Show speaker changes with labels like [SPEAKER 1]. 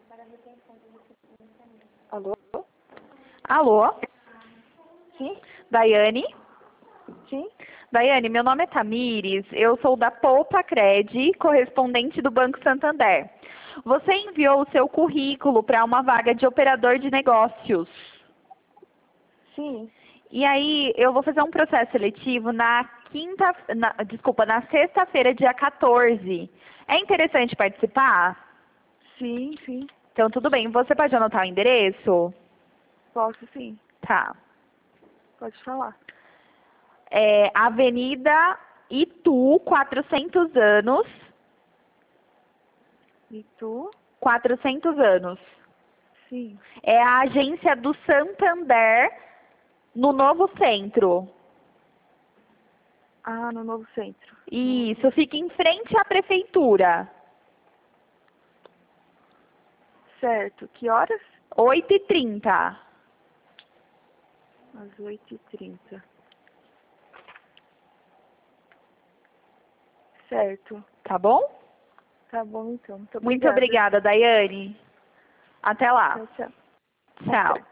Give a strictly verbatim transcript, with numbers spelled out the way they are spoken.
[SPEAKER 1] Alô?
[SPEAKER 2] Alô?
[SPEAKER 1] Sim?
[SPEAKER 2] Daiane?
[SPEAKER 1] Sim?
[SPEAKER 2] Daiane, meu nome é Tamires, eu sou da Poupa Cred, correspondente do Banco Santander. Você enviou o seu currículo para uma vaga de operador de negócios.
[SPEAKER 1] Sim.
[SPEAKER 2] E aí, eu vou fazer um processo seletivo na quinta, na, desculpa, na sexta-feira, dia quatorze. É interessante participar?
[SPEAKER 1] Sim, sim.
[SPEAKER 2] Então, tudo bem. Você pode anotar o endereço?
[SPEAKER 1] Posso sim.
[SPEAKER 2] Tá.
[SPEAKER 1] Pode falar.
[SPEAKER 2] É Avenida Itu, quatrocentos anos.
[SPEAKER 1] E tu?
[SPEAKER 2] quatrocentos anos.
[SPEAKER 1] Sim.
[SPEAKER 2] É a agência do Santander no Novo Centro.
[SPEAKER 1] Ah, no Novo Centro.
[SPEAKER 2] Isso, fica em frente à prefeitura.
[SPEAKER 1] Certo. Que horas?
[SPEAKER 2] oito e trinta.
[SPEAKER 1] Às oito e trinta. Certo.
[SPEAKER 2] Tá bom?
[SPEAKER 1] Tá bom, então. Muito
[SPEAKER 2] Muito
[SPEAKER 1] obrigada.
[SPEAKER 2] obrigada, Daiane. Até lá.
[SPEAKER 1] Tchau, tchau. Até.
[SPEAKER 2] Tchau.